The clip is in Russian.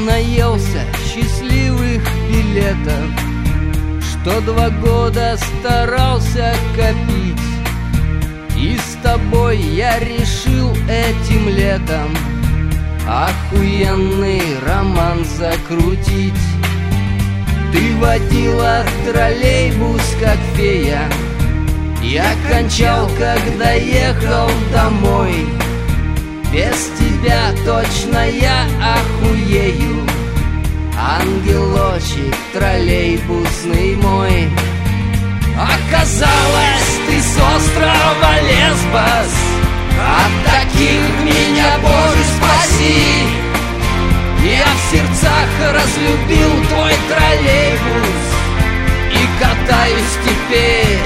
наелся счастливых билетов, что 2 года старался копить. И с тобой я решил этим летом охуенный роман закрутить. Ты водила троллейбус как фея, я кончал, когда ехал домой. Без тебя точно я охуею, ангелочек троллейбусный мой. Оказалось, ты с острова Лесбос, от таких меня, Боже, спаси. Я в сердцах разлюбил твой троллейбус и катаюсь теперь